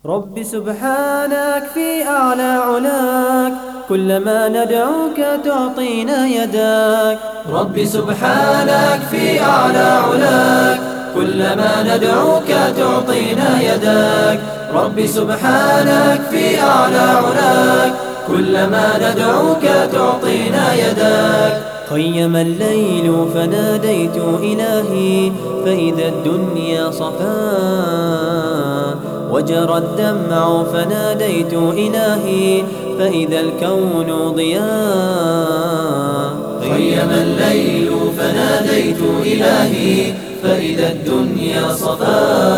رب سبحانك في أعلى علاك، كلما ندعوك تعطينا يداك. رب سبحانك في أعلى علاك، كلما ندعوك تعطينا يداك. رب سبحانك في أعلى علاك، كلما ندعوك تعطينا يداك. خيم الليل فناديت إلهي، فإذا الدنيا صفا، وجرى الدمع فناديت إلهي، فإذا الكون ضياء. خيم الليل فناديت إلهي، فإذا الدنيا صفا،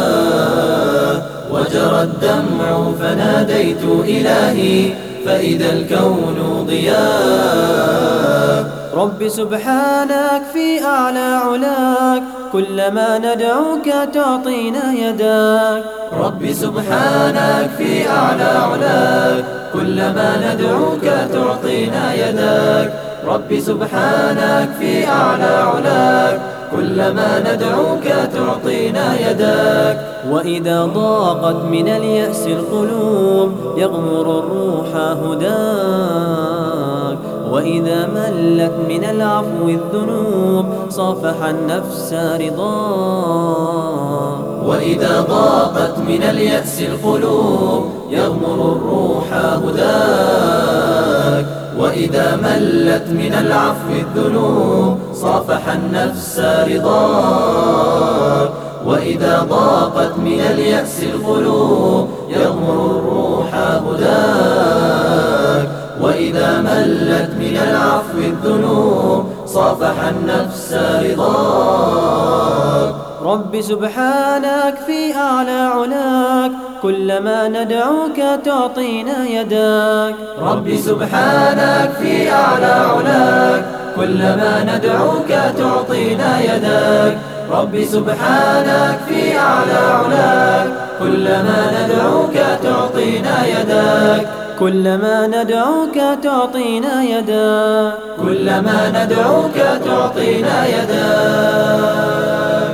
وجرى الدمع فناديت إلهي، فإذا الكون ضياء. رب سبحانك في أعلى علاك، كلما ندعوك تعطينا يداك. رب سبحانك في أعلى علاك، كلما ندعوك تعطينا يداك. رب سبحانك في أعلى علاك، كلما ندعوك تعطينا يداك. وإذا ضاقت من اليأس القلوب يغمر الروح هداك، وإذا ملت من العفو الذنوب صافح النفس رضاك. وإذا ضاقت من اليأس القلوب يغمر الروح هداك، وإذا ملت من العفو الذنوب صافح النفس رضاك. وإذا ضاقت من اليأس القلوب يغمر الروح هداك، وإذا ملت من العفو الذنوب صافح النفس رضاك. رب سبحانك في أعلى علاك، كلما ندعوك تعطينا يداك. رب سبحانك في أعلى علاك، كلما ندعوك تعطينا يداك. رب سبحانك في أعلى علاك، كلما ندعوك تعطينا يداك. كلما ندعوك تعطينا يداك. كلما ندعوك تعطينا يداك.